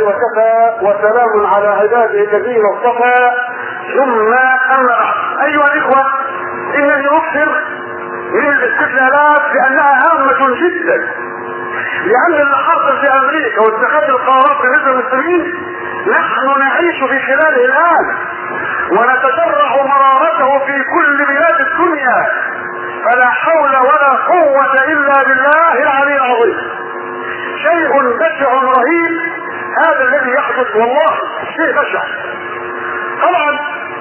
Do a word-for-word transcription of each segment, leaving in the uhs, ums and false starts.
الله وكفى وسلام على عباده الذين اصطفى ثم أما بعد. أيها الإخوة، إنني أكثر من الاستدلالات لأنها هامة جدا، لأن اللي حاصل في أمريكا واتخاذ القرارات بالنسبة للمسلمين نحن نعيش في خلاله الآن ونتجرع مرارته في كل بلاد الدنيا، فلا حول ولا قوة إلا بالله العلي العظيم. شيء بشع رهيب هذا الذي يحدث، والله شيء بشع. طبعا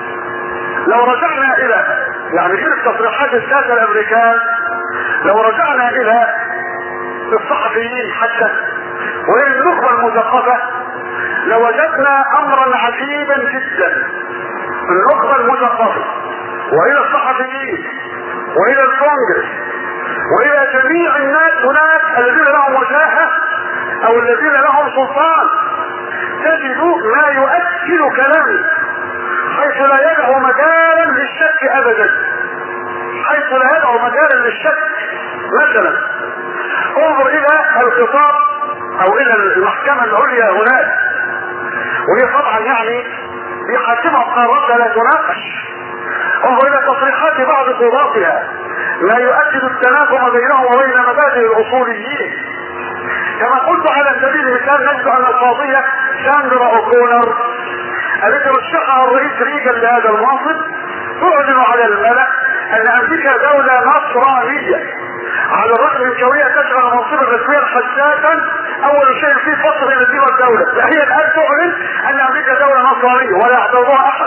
لو رجعنا الى يعني غير تصريحات السادة الامريكان، لو رجعنا الى الصحفيين حتى والى النخبة المثقفة لوجدنا امرا عجيبا جدا. النخبة المثقفة والى الصحفيين والى الكونجرس والى جميع الناس هناك الذين لهم وجاهة او الذين لهم سلطان، تجد ما يؤكد كلامي حيث لا يدع مجالا للشك ابدا، حيث لا يدع مجالا للشك. مثلا انظر الى الخطاب او الى المحكمة العليا هناك، وهي طبعا يعني بحاكمها قراراتها لا تناقش. انظر الى تصريحات بعض قضاتها ما يؤكد التناغم بينهم وبين مبادئ الاصوليين. كما قلت على سبيل المثال نجد ان القاضية ساندرا اوكونر التي رشحها الرئيس ريغان لهذا المنصب تعلن على الملأ ان امريكا دولة نصرانية، على الرغم من كونها تشغل منصبا رسميا حساسا اول شيء في فصل بين الدين والدولة. هي الان تعلن ان امريكا دولة نصرانية ولا يعترضها احد.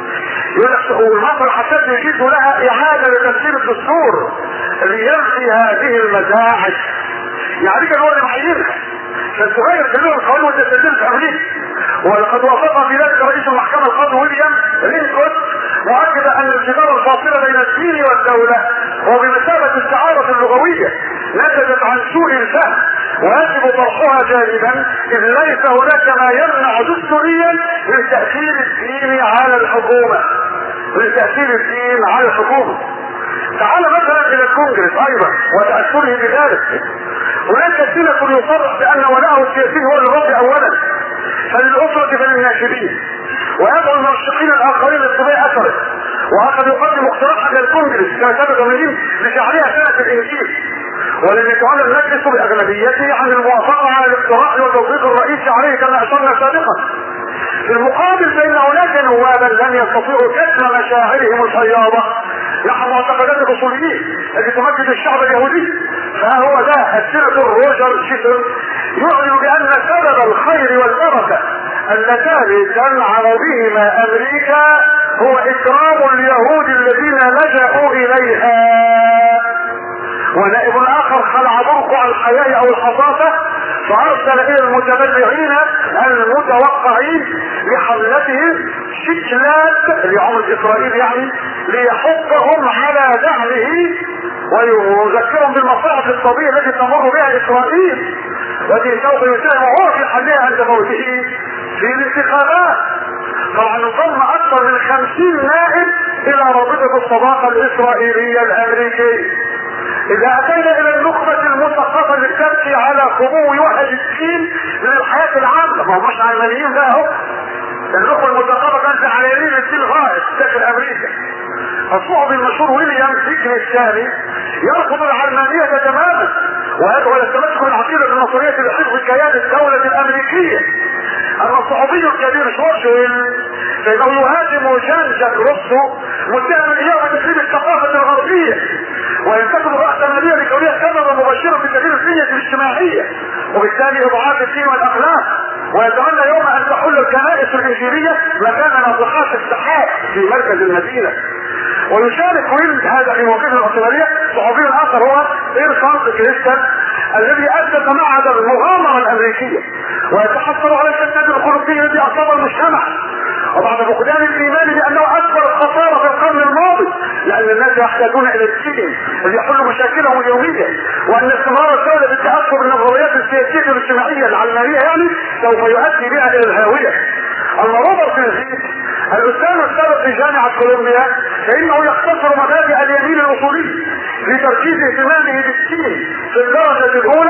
والمنصب الحساس يجيز لها اعادة لتفسير الدستور لينفي هذه المزاعج. يعني امريكا هو اللي معينها عشان تغير جميع القوانين والتسجيل في امريكا، ولقد وافق في ذلك رئيس المحكمة القاضي ويليام لينكولن مؤكد ان الجدار الفاصل بين الدين والدولة هو بمثابة التعارف اللغوية نتجت عن سوء الفهم ويجب طرحها جانبا، اذ ليس هناك ما يمنع دستوريا من تأثير الدين على الحكومة، من تأثير الدين على الحكومة. تعال مثلا الى الكونجرس ايضا وتأثره بذلك. هناك سنة يصرح بان ولاءه السياسي هو للرب اولا فللأسرة فللناشدين، ويدعو المرشحين الاخرين لاتباع اثره، وقد يقدم اقتراحا للكونجرس كما سبق ومليم لجعلها سنة الانجيل، ولم يتولى المجلس باغلبيته عن الموافقة على الاقتراح والتوثيق الرئيسي عليه كما اشرنا سابقا. في المقابل فإن هناك نوابا لم يستطيعوا كتم مشاعرهم الفياضة نحو معتقدات الاصوليين التي تمجد الشعب اليهودي. فهو ده السناتور روجر شيتر يعلن بان سبب الخير والبركة اللتان تنعم بهما امريكا هو اكرام اليهود الذين لجأوا اليها. ونائب اخر خلع برقع الحياة او الحصافة فارسل الى المتبرعين المتوقعين لحملتهم شكلات لعمر اسرائيل يعني ليحثهم على دعمه ويذكرهم بالمصالح الطبيعية التي تمر بها اسرائيل والتي سوف يساهم هو في حلها عند موته في الانتخابات. طبعا انضم اكثر من خمسين نائب الى رابطة الصداقة الاسرائيلية الامريكية. اذا اتينا الى النخبة المثقفة اللي تبكي على خمو يوحد الدين من الحياة العامة، ما هم مش علمانيين بقى اهو، النخبة المثقفة كانت على يمين الدين غائب داخل امريكا. الصحفي المشهور ويليام فيكري الثاني يرفض العلمانية تماما ويدعو الى التمسك بالعقيدة النصرية لحفظ كيان الدولة الامريكية. اما الصحفي الكبير شورشويل فانه يهاجم جان جاك روسو متهما اياه بتخريب الثقافة الغربية وينتقد الرأسمالية لكونها سببا مباشرا في تغيير البنية الاجتماعية وبالتالي اضعاف الدين والاخلاق، ويتمنى يوم ان تحل الكنائس الانجيلية مكان ناطحات السحاب في مركز المدينة. ويشارك ويلد هذا في موقف العثمانية صحفي اخر هو ايرفانس كريستال الذي اسس معهد المغامرة الامريكية ويتحصل على الشتات الخلقية التي اصاب المجتمع، وبعد فقدان الايمان بانه اكبر خسارة في القرن الماضي لان الناس يحتاجون الى الدين ليحلوا مشاكلهم اليومية، وان استمرار الدولة بالتأثر بالنظريات السياسية والاجتماعية العلمانية يعني سوف يؤدي بها الى الهاوية. اما روبرت نزيد الاستاذ السابق في جامعة كولومبيا فانه يختصر مبادئ اليمين الاصولي لتركيز اهتمامه بالدين في الدرجة الاولى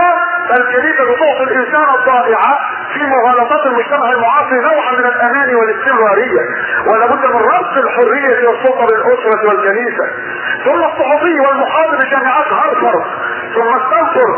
الكنيسة تعطي الانسان الضائعة في مغالطات المجتمع المعاصر نوعا من الامان والاستمرارية، ولا بد من ربط الحرية والسلطة بالاسرة والكنيسة. ثم الصحفي والمحاضر بجامعات هارفارد ثم ستانفورد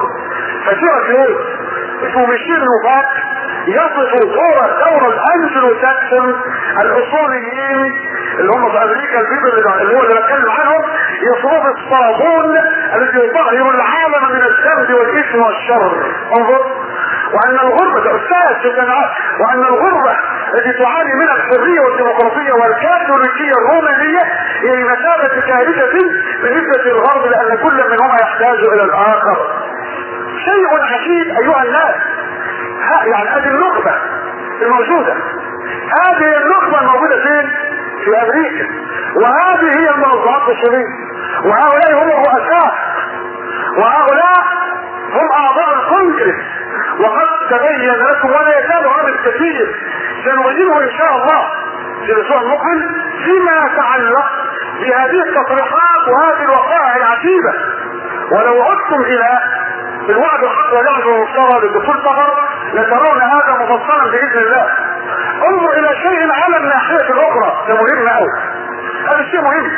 فسيرة اسمه ميشيل لوفاك يصف دور دور الانجلو ساكسون الاصوليين اللي هم في امريكا البيبل اللي هو اللي بتكلم عنهم، يصفوه الصابون الذي يطهر العالم من الذنب والاثم والشر. انظر، وان الغربة استاذ في الجامعات، وان الغربة التي تعاني منها الحرية والديمقراطية والكاثوليكية الرومانية هي مثابة كارثة بالنسبة للغرب، لان كل منهما يحتاج الى الاخر. شيء عجيب ايها الناس، يعني هذه النخبة الموجودة، هذه النخبة الموجودة فين؟ في امريكا، وهذه هي المنظمات الصهيونية، وهؤلاء هم الرؤساء، وهؤلاء هم اعضاء الكونجرس. وقد تبين لكم ولا يزال هذا الكثير سنبينه ان شاء الله في الاسبوع المقبل فيما يتعلق بهذه التصريحات وهذه الوقائع العجيبة. ولو عدتم الى الوعد الحق والوعد المفترى لدخول سفر لترون هذا مفصلا باذن الله. انظر الى شيء على الناحية الاخرى، ده مهم قوي، هذا الشيء مهم.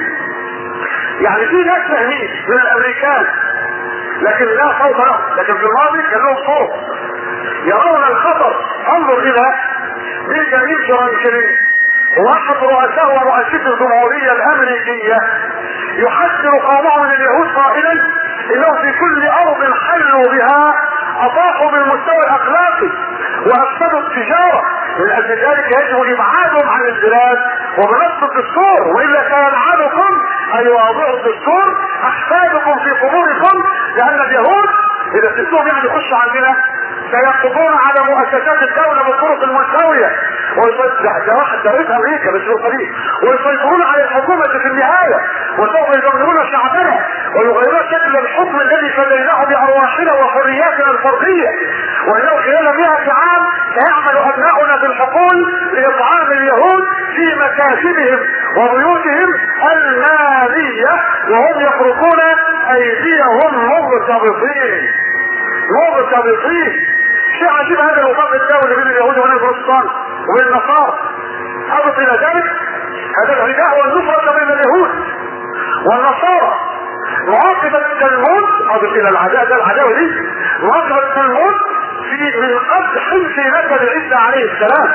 يعني في ناس فاهمين من الامريكان لكن لا صوت لهم، لكن في الماضي كان لهم صوت، يرون الخطر. انظر الى بنجامين فرانكلين، واحد رؤساء ورؤساء الجمهورية الامريكية، يحذر قومه من اليهود قائلا انه في كل ارض حلوا بها اطاحوا بالمستوى الاخلاقي وافسدوا التجارة، من اجل ذلك يجب ابعادهم عن البلاد وبنص الدستور، والا سيلعنكم اي واضع الدستور احفادكم في قبوركم، لان اليهود اذا سبتوهم يعني يخشوا عندنا سيقضون على مؤسسات الدولة بالطرق المساوية ويصدق ده واحد ده رئيس امريكا مش بالقليل، ويسيطرون على الحكومة في النهاية، وسوف يدمرون شعبنا ويغيرون شكل الحكم الذي فديناه بارواحنا وحرياتنا الفردية. وانه خلال مئة عام سيعمل ابناؤنا بالحقول لاطعام اليهود في مكاسبهم وبيوتهم المالية وهم يخرجون ايديهم مرتبطين مرتبطين. شيء عجيب هذا الوفاق الدولي بين اليهود وبين البروتستانت وبين النصارى. اضف الى ذلك هذا العداء والنصرة بين اليهود والنصارى. مواقف التلمود، اضف الى العداء ده العداوة دي، مواقف التلمود في من قدح في نسب عيسى عليه السلام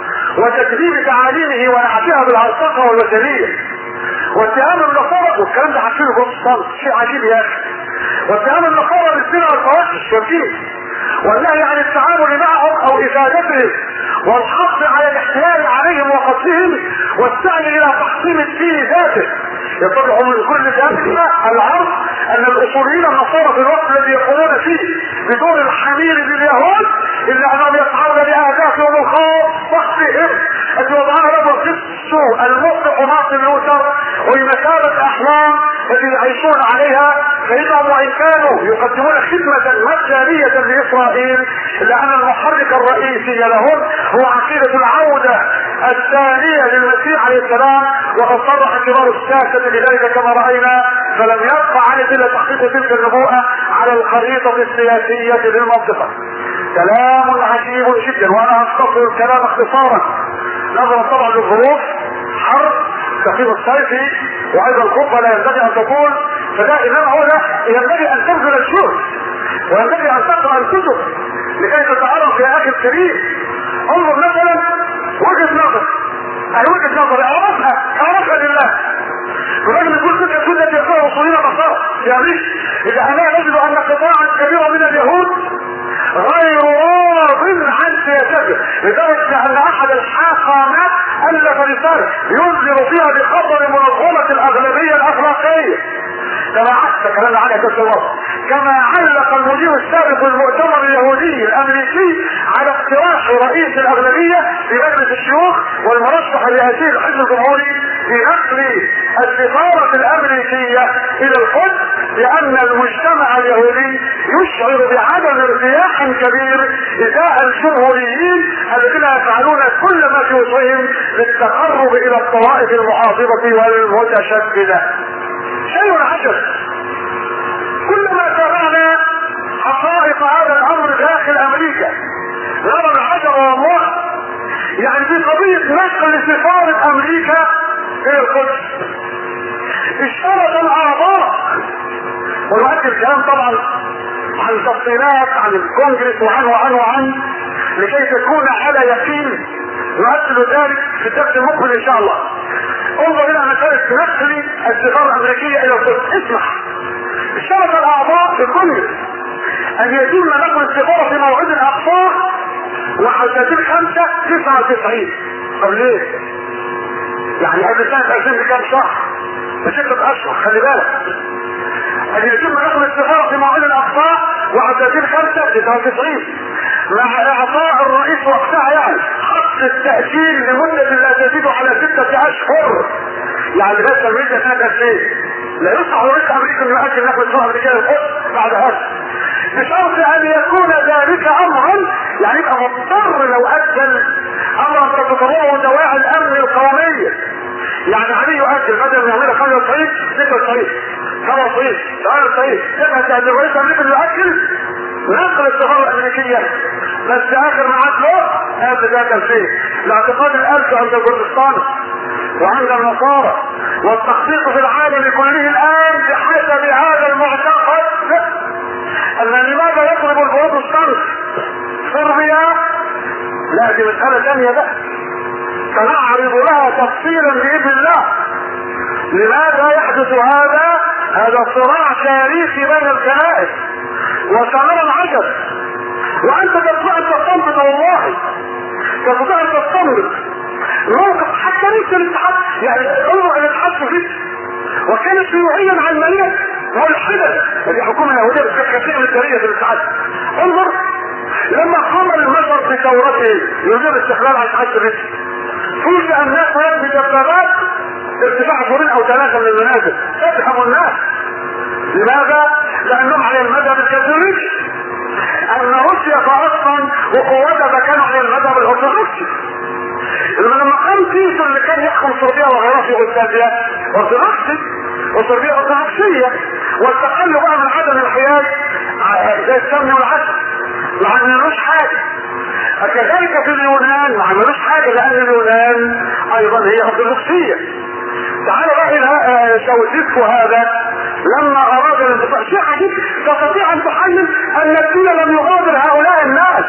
وتكذيب تعاليمه ونعتها بالعرققة والوثنية، واتهام النصارى، والكلام ده حكيه البروتستانت شيء عجيب يا اخي، واتهام النصارى بالزنا والفواحش والكذب والنهي عن التعامل معهم او افادتهم والحظ على الاحتيال عليهم وقتلهم والسعي الى تحطيم الدين ذاته. يطلع من كل ذلك العرض ان الاصوليين النصارى في الوقت الذي يقومون فيه بدون الحمير لليهود الا انهم يسعون لاهدافهم الخاصة بهم التي وضعها لهم القس المطلق مارتن لوثر وبمثابة احلام التي يعيشون عليها، فانهم وان كانوا يقدمون خدمة مجانية لاسرائيل الا ان المحرك الرئيسي لهم هو عقيدة العودة الثانية للمسيح عليه السلام، وقد صرح كبار الساسة بذلك كما رأينا، فلم يبقى عن الا تحقيق تلك النبوءة على الخريطة السياسية للمنطقة. كلام عجيب جدا، وانا اختصر الكلام اختصارا نظرا طبعا للظروف، حرب تخفيف الصيفي وايضا الخطبة لا ينبغي ان تكون، فده انما هو ده ينبغي ان تبذل الجهد وينبغي ان تقرأ الكتب لكي تتعرف يا اخي الكريم. انظر مثلا وجهة نظر، اي وجهة نظر اعرفها اعرفها لله. الراجل يقول تلك السنة يقرأ اصولين النصارى يا امريكا، اذا انا نجد ان قطاعا كبيرا من اليهود غير راض عن سياسته، لدرجة ان احد الحاخامات الف رسالة ينذر فيها بخطر منظمة الاغلبية الاخلاقية كما عكس كلام على كاس الوطن، كما علق المدير السابق للمؤتمر اليهودي الامريكي على اقتراح رئيس الاغلبية في مجلس الشيوخ والمرشح الرئاسي الحزب الجمهوري بنقل السفارة الامريكية الى القدس، لان المجتمع اليهودي يشعر بعدم ارتياح كبير ازاء الجمهوريين الذين يفعلون كل ما في وسعهم للتقرب الى الطوائف المعاصرة والمتشددة. شيء عجب، كلما تابعنا حقائق هذا الامر داخل امريكا نرى العجب والله. يعني في قضية نقل سفارة امريكا الى القدس اشترط الاعضاء، ونؤكد الكلام طبعا عن تفصيلات عن الكونجرس وعن وعن وعن لكي تكون على يقين، نؤكد ذلك في الدرس المقبل ان شاء الله. انظر الى مسألة نقل السفارة الامريكية الى القدس. اسمح، اشترط الاعضاء في الكونجرس ان يتم نقل السفارة في موعد الاقصى وحدثين خمسة تسعة وتسعين. طب ليه؟ يعني قبل سنة ألفين بكام شهر؟ بستة اشهر، خلي بالك. ان يتم نقل السفارة في موعد الاقصى وحدثين خمسة تسعة وتسعين مع اعطاء الرئيس وقتها يعني حق التأجيل لمدة لا تزيد على ستة اشهر. يعني لغاية امريكا سنة ألفين لا يصح رئيس امريكا ان يؤجل نقل السفارة الامريكية للقدس بعد هذا، بشرط ان يكون ذلك امرا، يعني يبقى مضطر لو اجل امرا تتطلبه دواعي الامن القومية. يعني عليه يؤجل بدل من يعملها خمسة وتسعين ستة وتسعين سبعة وتسعين ثمانية وتسعين يبقى ان الرئيس الامريكي يؤجل نقل السفارة الامريكية، بس اخر ميعاد له قبل ذاك الفين لاعتقاد الالف عند الكردستان وعند النصارى والتخطيط في العالم كله الان بحسب هذا المعتقد ان لماذا يطلب البروتستانت صربيا؟ لا دي مسألة ثانية بقى سنعرض لها تفصيلا باذن الله. لماذا يحدث هذا؟ هذا صراع تاريخي بين الكنائس وسنرى العجب. وانت تستطيع ان تستنبط، والله تستطيع ان تستنبط موقف حتى ليس الاتحاد، يعني انظر الى الاتحاد السوفيتي وكان شيوعيا علمانيا ملحدا، هذه حكومه يهوديه بس كانت كثير من التاريخ في الاتحاد. انظر لما قام المصر بثورته يريد استقلال على الاتحاد السوفيتي فوجئ الناس بدبابات ارتفاع دورين او ثلاثه من المنازل تفهم الناس. لماذا؟ لانهم على المذهب الكاثوليكي، ان روسيا اصلا وقوتها كانوا على المذهب الارثوذكسي. لما قام تيتو اللي كان يحكم صربيا وغيرها في اوروبا ارثوذكسي وصربيا ارثوذكسيه واستقلوا بقى من عدم الحياد زي السمن والعسل ما عملوش حاجه. كذلك في اليونان ما عملوش حاجه لان اليونان ايضا هي ارثوذكسيه. تعالوا بقى الى شاوسيسكو هذا لما اراد الانتصار، شيء عجيب تستطيع ان تحلل ان الدين لم يغادر هؤلاء الناس،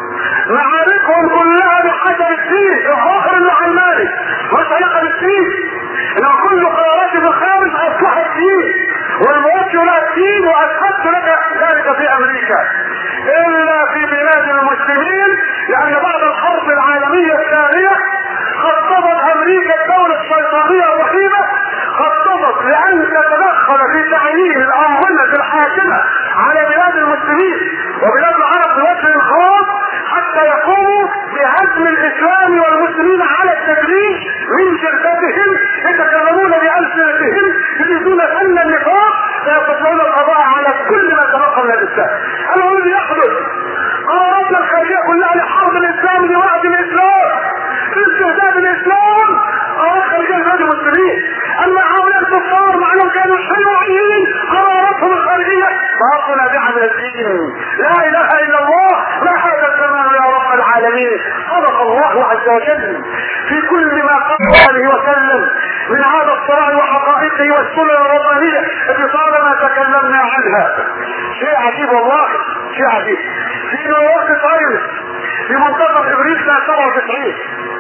معاركهم كلها بحسب الدين الظاهر العلماني مش علاقه بالدين، انما كل قراراتي في الخارج اصلحت الدين والموجه لها الدين واثبت لك ذلك في امريكا الا في بلاد المسلمين، لان بعد الحرب العالميه الثانيه خططت امريكا الدوله الشيطانيه الرهيبه خططت لان تتدخل في تعيين الانظمه الحاكمه على بلاد المسلمين وبلاد العرب بوجه خاص حتى يقوموا بهزم الاسلام والمسلمين على التدريج من شركتهم يتكلمون بألسنتهم يريدون فن النفاق فيستطيعون القضاء على كل ما تبقى من الاسلام. هل هو الذي يحدث؟ قراراتنا الخارجيه كلها لحرب الاسلام لوعد الاسلام لاستهداف الاسلام، قرارات خارجيه لبلاد المسلمين. اما هؤلاء الكفار مع انهم كانوا شيوعيين قراراتهم الخارجيه باطله نابعه من الدين. لا اله الا الله، ما هذا الزمان يا رب العالمين. صدق الله عز وجل في كل ما قال عليه وسلم من هذا الصراع وحقائقه والسنن الربانيه التي طالما تكلمنا عنها. شيء عجيب والله، شيء عجيب. في نيويورك تايمز في منتصف ابريل سنه سبعة وتسعين،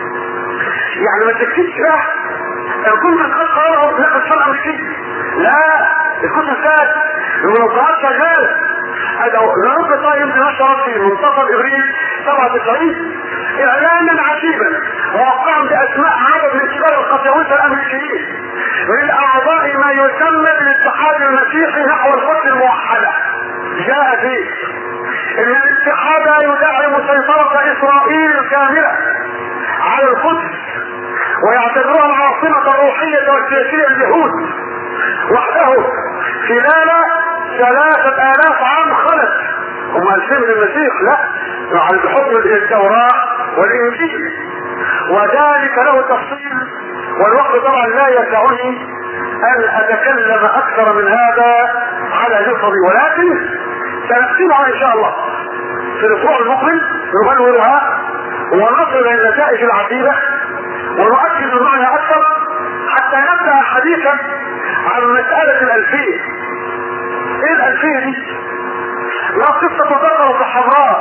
يعني ما تكتبش بقى الكل من خلق قرارهم نقل الشرع الامريكي، لا الكتب كانت المنظمات شغاله. هذا نيويورك تايمز نشرت في منتصف ابريل سبعة وتسعين اعلانا عجيبا ووقعا باسماء عدد من كبار القساوسه الامريكيين من اعضاء ما يسمى بالاتحاد المسيحي نحو القدس الموحده. جاء فيه ان الاتحاد يدعم سيطره اسرائيل الكامله على القدس ويعتبرها العاصمه الروحيه والسياسيه لليهود وحده خلال ثلاثة آلاف عام خلت. هم ألفين من المسيح لا على بحكم التوراة والإنجيل، وذلك له تفصيل والوقت طبعا لا يسعني أن أتكلم أكثر من هذا على جسدي، ولكن سنختمها ان شاء الله في الاسبوع المقبل نبلورها ونصل الى النتائج العديدة ونؤكد المعنى اكثر حتى نبدأ حديثا عن مسألة الالفية. ايه الالفية دي؟ ما قصة بقرة حمراء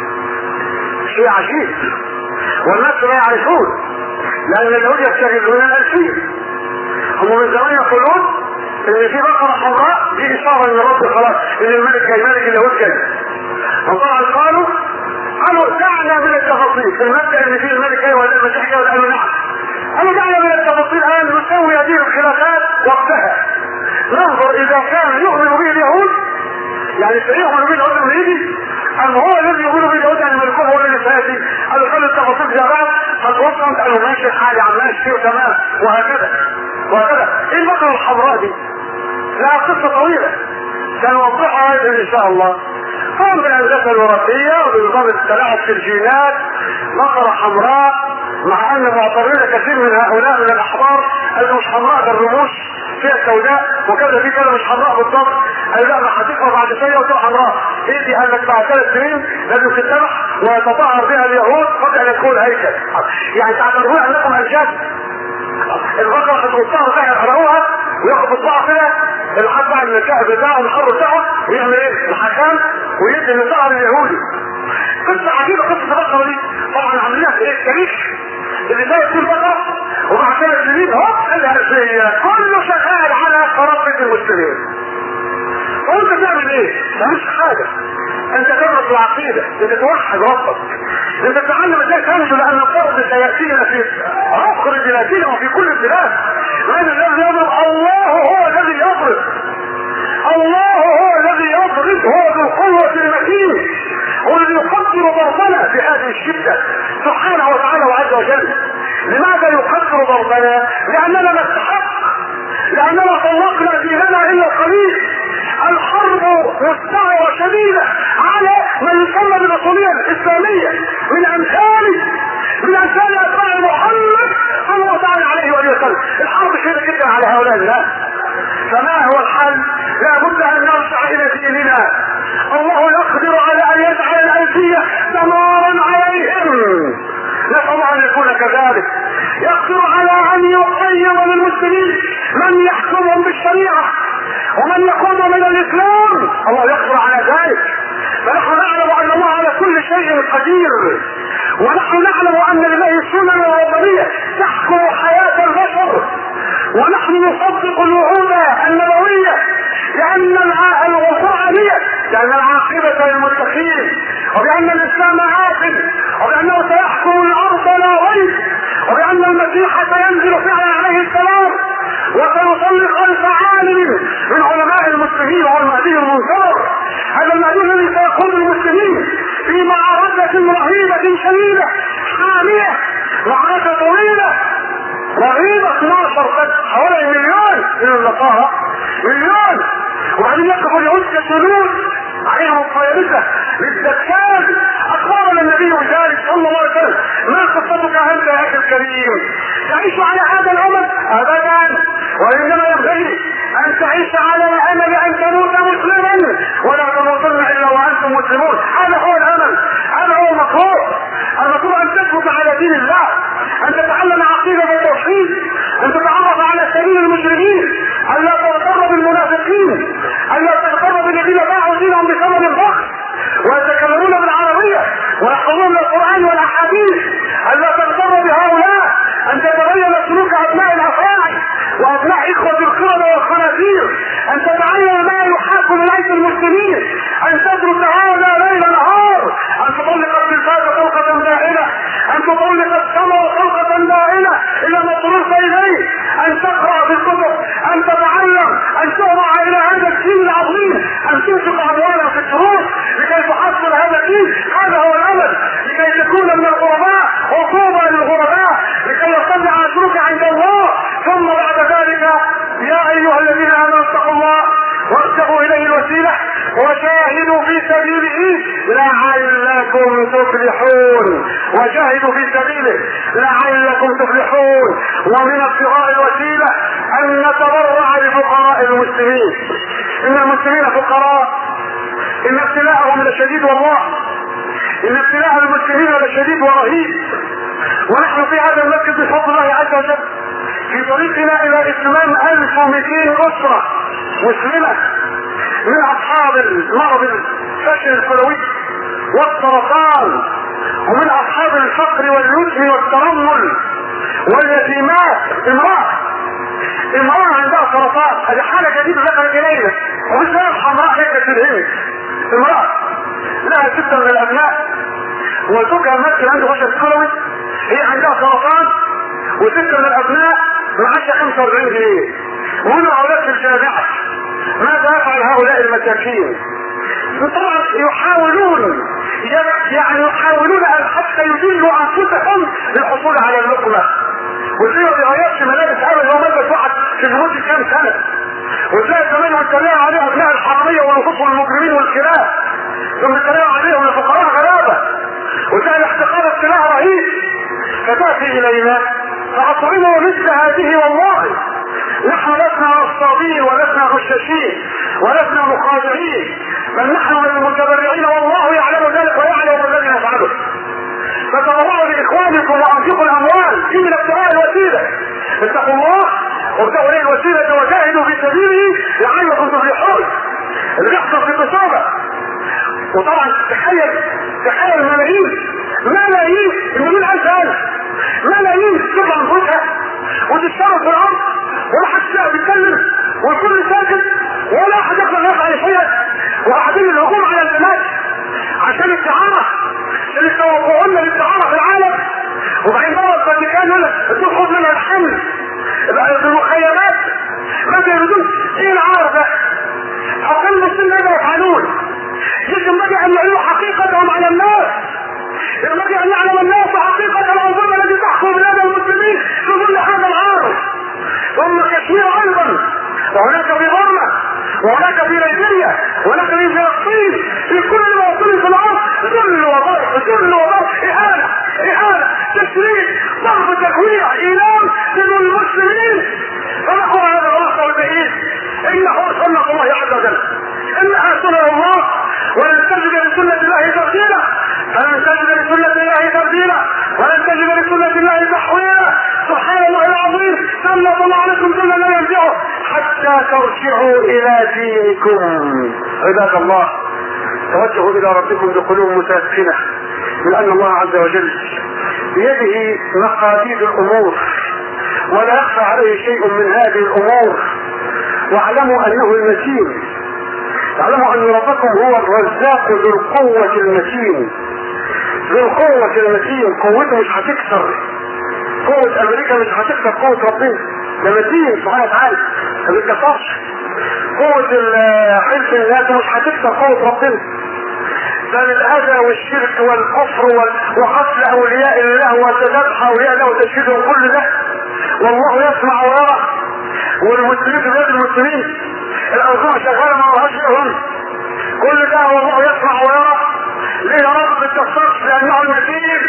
شيء عجيب والناس لا يعرفون لان اليهود يستغلون الالفية. هم من زمان يقولون ان في بقرة حمراء دي اشارة ان رب خلاص ان الملك جاي ملك اليهود جاي. وطبعا قالوا قالوا دعنا من التفاصيل في المبدأ ان فيه الملك جاي ولا المسيح جاي ولا نعم. قالوا دعنا من التفاصيل الان نسوي هذه الخلافات وقتها ننظر اذا كان يؤمن به اليهود يعني سيؤمن به اليهود اليهودي ام هو الذي يؤمن به اليهود ان الملكون هو الذي سياتي. قالوا خلوا التفاصيل زي بعض فتوصلوا قالوا ماشي حالي عمال شيء وتمام وهكذا وهكذا. ايه البقرة الحمراء دي؟ لها قصة طويلة سنوضحها ان شاء الله. قام بالهندسة الوراثية وبنظام التلاعب في الجينات بقرة حمراء، مع ان معترضين كثير من هؤلاء من الاحبار قالوا مش حمراء ده الرموش فيها سوداء وكذا دي كده مش حمراء بالضبط. قالوا لا ما هتكبر بعد شويه وتبقى حمراء. ايه دي؟ قال لك بعد ثلاث سنين لازم تتذبح ويتطهر بها اليهود قبل ان يكون هيكل. يعني تعتبرون انكم انجاز. البقرة هتوصلها بقى يقرأوها وياخد اطباعه كده الحد بقى النكاح بتاعه الحر بتاعه ويعمل ايه؟ الحكام ويدي النزاع لليهودي. قصة عجيبة قصة البقرة دي. طبعا عاملينها في ايه؟ التاريخ اللي زي كل بقرة ومع ثلاث سنين هوب الألفية كله شغال على فرقة المسلمين. وانت تعمل ايه؟ مش حاجة. انت تدرس العقيدة انت توحد ربك انت تتعلم ازاي تنجو لان الفرد سيأتينا في اخر بلادنا وفي كل البلاد. من الذي يضرب؟ الله هو الذي يضرب. الله هو الذي يضرب. هو ذو القوة المتين هو الذي يقدر ضربنا في هذه الشدة سبحانه وتعالى وعز وجل. لماذا يقدر ضربنا؟ لاننا نستحق لاننا طلقنا ديننا الا قليل. الحرب مستعرة شديدة على من يسمى بالرسولية الاسلامية من امثال من امثال اتباع محمد صلى الله تعالى عليه وآله وسلم. الحرب شديدة جدا على هؤلاء الناس. فما هو الحل؟ لابد ان نرجع الى ديننا. الله يقدر على ان يجعل الالفية دمارا عليهم. نسأل الله ان يكون كذلك. يقدر على ان يقيم للمسلمين من يحكمهم بالشريعة ومن يقوم من الاسلام. الله يقدر على ذلك. فنحن نعلم ان الله على كل شيء قدير ونحن نعلم ان لله السنن الوطنية تحكم حياة البشر ونحن نصدق الوعود النبوية لان القرآنية لان العاقبة للمتقين وبان الاسلام عاقل وبانه سيحكم الارض لا ريب وبان المسيح سينزل فعلا عليه السلام وسيصلي خلف عالم من علماء المسلمين وهو المهدي المنتظر. هذا المهدي الذي سيقود المسلمين في معركة رهيبة شديدة حامية معركة طويلة رهيبة اثناشر قد حوالي مليون من النصارى مليون وبعدين يقف اليهود كسلوك عليهم الطيارسة للدكان. اخبرنا النبي ذلك صلى الله عليه وسلم. ما قصتك انت يا اخي الكريم؟ تعيش على هذا الامل؟ ابدا. وانما ينبغي ان تعيش على الامل ان تموت مسلما ولا تموتن الا وانتم مسلمون. هذا هو الامل. هذا هو المطلوب. المطلوب ان تثبت على دين الله ان تتعلم عقيدة التوحيد ان تتعرف على سبيل المجرمين ان لا تغتر بالمنافقين ان لا تغتر بالذين باعوا دينهم بثمن بخس ويتكلمون بالعربية ويحفظون القرآن والاحاديث ان لا تغتر بهؤلاء ان تتغير سلوك ابناء الافراح وابناء اخوة القردة والخنازير ان تتعلم ما يحاك ولاية المسلمين ان تدرس هذا ليل نهار ان تطلق التلفاز طلقة دائمة ان تطلق السماء طلقة دائمة الى ما اضطررت اليه ان تقرأ في الكتب ان تتعلم ان تهرع الى هذا الدين العظيم ان تنفق اموالا في الدروس لكي تحصل هذا الدين. هذا هو الامل لكي تكون من الغرباء وطوبى للغرباء لكي يصل عاشرك عند الله. ثم بعد ذلك يا ايها الذين امنوا اتقوا الله وابتغوا اليه الوسيلة وجاهدوا في سبيله لعلكم تفلحون. وجاهدوا في سبيله لعلكم تفلحون. ومن ابتغاء الوسيلة ان نتبرع لفقراء المسلمين. ان المسلمين فقراء ان ابتلاءهم لشديد والله، ان ابتلاء المسلمين لشديد ورهيب. ونحن في هذا المسجد بفضل الله عز وجل في طريقنا الى اتمام الف ومئتين اسرة مسلمة من اصحاب المرض الفشل الكلوي والسرطان، ومن اصحاب الفقر واليتم والترمل واليتيمات. امرأة امرأة عندها سرطان، هذه حالة جديدة دخلت الينا ومش حمراء هيك في الهند. امرأة لها ستة من الابناء وزوجها مات عنده فشل كلوي، هي عندها سرطان وستة من الابناء معاشها خمسة واربعين جنيه وهم اولاد في الجامعة. ماذا يفعل هؤلاء المساكين؟ طبعا يحاولون يعني يحاولون ان حتى يذلوا انفسهم للحصول على اللقمة، وزي ما بيغيرش ملابس ابدا، هو ملبس واحد في لمدة كام سنة، وتلاقي كمان يتريقوا عليه ابناء الحرامية ونصوص المجرمين والكلاب، ثم يتريقوا عليهم الفقراء غلابة، وتلاقي احتقار السلاح رهيب. فتأتي الينا فأطعموا مثل هذه. والله نحن لسنا نصابين ولسنا غشاشين ولسنا مخادعين، بل نحن من المتبرعين والله يعلم ذلك ويعلم الذي نفعله. فتضرعوا لاخوانكم وانفقوا الاموال في من ابتغاء الوسيله. اتقوا الله وابتغوا اليه الوسيله وجاهدوا في سبيله لعلكم تفلحون. اللي بيحصل في الاصابه، وطبعا تخيل تخيل ملايين ملايين من الف الف ملايين تطلع انفسها وتشتغل في الارض ومحدش بيتكلم والكل ساكت ولا احد يقدر يفعل شيئا، وقاعدين الهجوم على البلاد عشان الدعاره، عشان يتوقعون للدعاره في العالم. وبعدين بره الفاتيكان يقول لك تاخذ منها الحمل في المخيمات. ماذا يريدون؟ ايه العار ده؟ حكام المسلمين ماذا يفعلون؟ يجب ان يعلنوا حقيقتهم على الناس، ينبغي ان يعلم الناس حقيقه الانظمه التي تحكم بلاد المسلمين في ظل هذا العار. ثم كشمير ايضا، وهناك في برما، وهناك في نيجيريا، وهناك في فلسطين، في كل موطن في الارض ذل وضرب ذل وضرب، اهانه اهانه تشريد ضرب تكويع ايلام ضد المسلمين. فنقول هذا الواقع البعيد انه سنه الله عز وجل، انها سنه الله، ولن تجد لسنه الله تبديلا، فلن تجد لسنه الله تبديلا، ولن تجد لسنه الله تحويلا. سبحان الله العظيم، سلط الله عليكم سنه لا يرجعه حتى ترجعوا الى دينكم. عباد الله، توجهوا الى ربكم بقلوب متسخنه، لان الله عز وجل بيده مقادير الامور ولا يخفى عليه شيء من هذه الامور. واعلموا انه المتين، اعلموا ان ربكم هو الرزاق ذو القوة المتين، ذو القوة المتين. قوته مش هتكسر، قوة امريكا مش هتكسر قوة ربنا، ده متين سبحانه وتعالى ما بيتكسرش. قوة حلف الناس مش هتكسر قوة ربنا، بل الاذى والشرك والكفر وقتل اولياء الله وتذبح اولياء الله وتشهيدهم كل ده والله يسمع ويرى. والمسلمين في بلاد المسلمين الأوضاع شغالة ما وراهاش لهم، كل ده والله يسمع ويرى. ليه يا رب بتكسرش؟ لأنه المتين.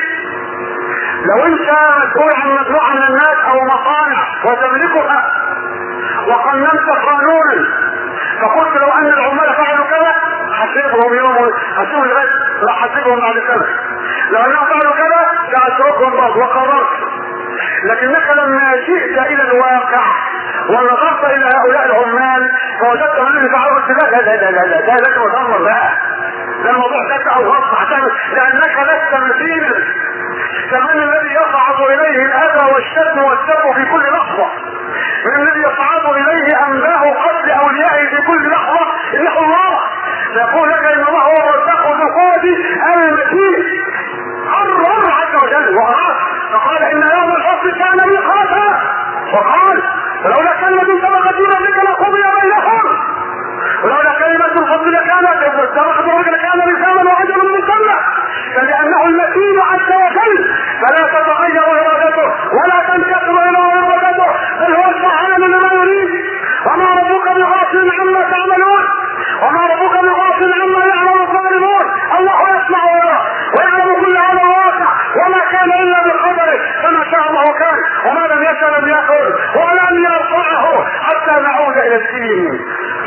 لو انت مسؤول عن مجموعة من الناس او مصانع وتملكها وقننت قانونا فقلت لو ان العمال فعلوا كذا حسيبهم يوم حسيبهم لغاية لا حسيبهم بعد سنة، لو انهم فعلوا كذا سأتركهم بعض وقررت. لكنك لما جئت الى الواقع ونظرت الى هؤلاء العمال فوجدت من يفعلوا اتباع لا لا لا لا ده لك مدمر بقى، ده الموضوع ده او غصب عشان لانك لست مثيلا. كمان الذي يصعد اليه الاذى والشتم والسب في كل لحظة، من الذي يصعد اليه انباه قتل اوليائه في كل لحظة انه الله. يقول لك ان الله هو الرزاق ذو القوة المتين. الله عز وجل وأراد فقال ان يوم الفصل كان ميقاتا، وقال ولولا كلمة سبقت من ربك لقضي بينهم، ولولا كلمة الفصل كانت سبقت من ربك لكان لسانا وأجل مسمى. فلأنه المتين عز وجل فلا تتغير إرادته ولا تنكسر إلى إرادته، بل هو سبحانه لما يريد. وما ربك بغافل عما تعملون، وما ربك بغافل عما يعمل الظالمون. الله يسمع ويرى ويعلم كل هذا الواقع، وما كان الا بقدره، فما شاء الله كان وما لم يشاء لم يكن ولن يرفعه حتى نعود الى الدين.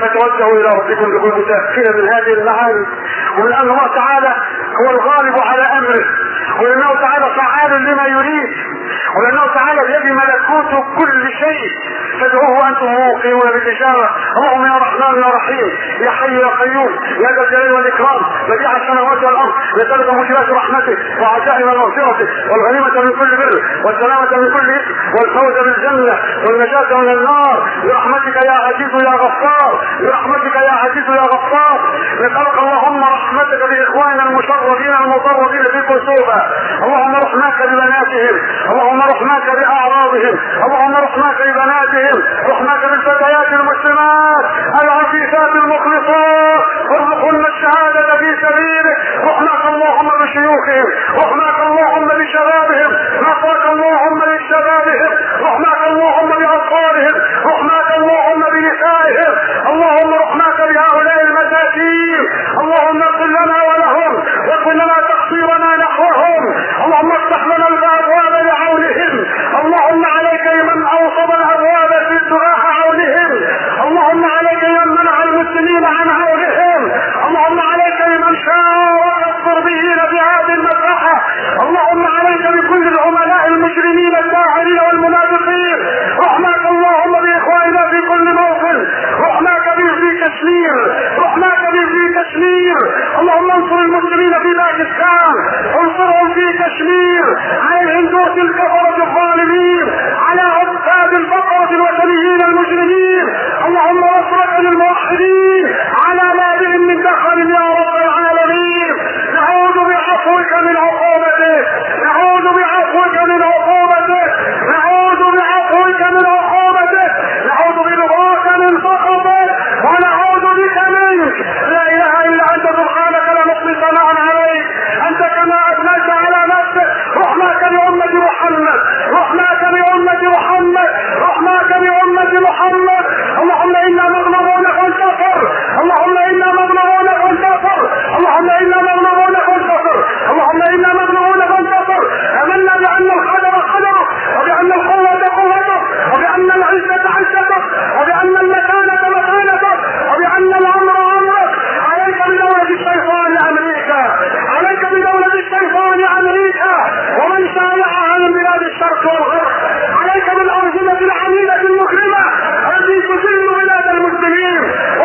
فتوجهوا الى ربكم بكل متأكدة من هذه المعاني، ومن ان الله تعالى هو الغالب على امره، ولانه تعالى فعال لما يريد، ولانه تعالى بيده ملكوت كل شيء. فادعوه انتم موقنون بالاجابه. اللهم يا رحمن يا رحيم يا حي يا قيوم يا ذا الجلال والاكرام بديع السماوات والارض، نسالك موجبات رحمتك وعجائب مغفرتك والغنيمه من كل بر والسلامه من كل اثم والفوز بالجنه والنجاه من النار برحمتك يا عزيز يا غفار، برحمتك يا عزيز يا غفار. نسالك اللهم رحمتك باخواننا المشرفين المضربين في كتبه، اللهم رحمك ببناتهم، اللهم رحمك باعراضهم، اللهم رحمك ببناتهم، رحمك بالفتيات المسلمات العفيفات المخلصات، ارزقهن الشهاده في سبيلك، رحمك اللهم بشيوخهم، رحمك اللهم بشبابهم، نصرك اللهم لشبابهم، رحمك اللهم باطفالهم، رحمك اللهم بنسائهم، اللهم رحمك بهؤلاء المساكين، اللهم اغفر لنا ولهم واغفر لنا تقصيرنا نحوهم، اللهم افتح لنا الابواب لعونهم، اللهم عليك بمن اوصب الابواب في سراح عونهم، اللهم عليك بمن منع المسلمين عن عونهم، اللهم عليك بمن شاء الضربين في هذه المساحه، اللهم عليك بكل العملاء المجرمين الساحرين والمنافقين، رحمك اللهم باخواننا في كل موطن، رحمك به في كشمير، رحمك به في كشمير، اللهم انصر المسلمين في باكستان، انصرهم في كشمير على الهندوس الكفرة الظالمين، على عباد البقرة الوثنيين المجرمين، اللهم نصرك للموحدين على ما بهم من دخل يا رب العالمين. نعوذ بعفوك من عقوبته، نعوذ بعفوك من عقوبته، نعوذ بعفوك من عقوبته، نعوذ برضاك من سخطك، ونعوذ بك منك. لا اله الا انت سبحانك لا نحصي ثناء عليك، انت كما اثنيت على نفسك. رحمك بأمة محمد، رحمك بأمة محمد، رحمك بأمة محمد. اللهم انا مغلوبون فانتصر، اللهم انا مغلوبون فانتصر، اللهم انا مغلوبون فانتصر، اللهم انا مغلوبون فانتصر. امنا بان القدر قدرك، وبان القوة قوتك، وبان العزة عزتك، وبان المكانة مكانتك، وبان الامر امرك. عليك بدولة الشيطان امريكا، عليك بدولة الشيطان امريكا ومن سايعها من بلاد الشرق والغرب، عليك بالانظمة العنيدة المجرمة التي تذل بلاد المسلمين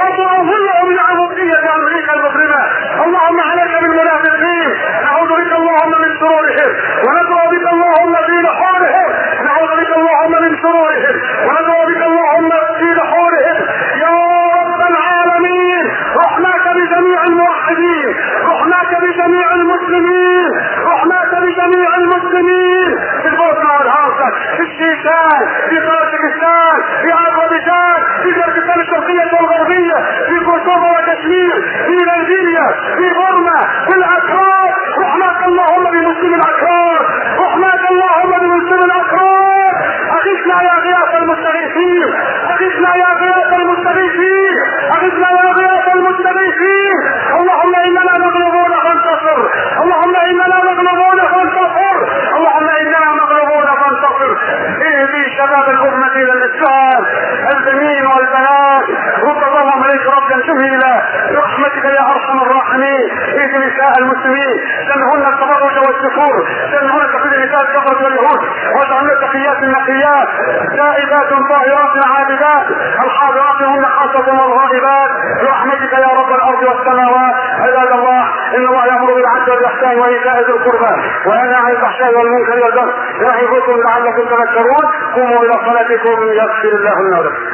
وتظلهم بالعبودية امريكا المجرمة. اللهم عليك بالمنافقين، نعوذ بك اللهم من شرورهم، وندعو بك اللهم في نحورهم، نعوذ بك اللهم من شرورهم، وندعو بك اللهم في نحورهم يا رب العالمين. رحمك بجميع الموحدين، رحمك بجميع المسلمين، رحمك بجميع المسلمين في البوسنة والهرسك، في الشيشان، في طاجكستان، في اذربيجان، في تركستان الشرقية والغربية، في كوسوفو وكشمير، في نيجيريا، في بورما، في الاكراد. رحمك اللهم بمسلم الاكراد، رحمك اللهم بمسلم الاكراد. اغثنا يا غياث المستغيثين، اغثنا يا غياث المستغيثين، اغثنا يا غياث المستغيثين. اللهم اننا مغلوبون فانتصر، اللهم اننا مغلوبون فانتصر، اللهم اننا مغلوبون فانتصر. اهدي شباب الامه الى الاسلام، البنين والبنات، رد اللهم اليك ربا جميلا برحمتك يا ارحم الراحمين. اهدي نساء المسلمين، سنهن التبرج والسفور، سنهن تقليد نساء الكفرة واليهود، واجعلنا تقيات النقيات، تائبات طاهرات عابدات، الحاضرات هن خاصة والغائبات برحمتك يا رب الارض والسماوات. عباد الله، ان الله يامر بالعدل والاحسان وايتاء ذي القربى وينهى عن الفحشاء والمنكر والبغي يعظكم لعلكم تذكرون. قوموا الى صلاتكم يغفر الله لنا ولكم.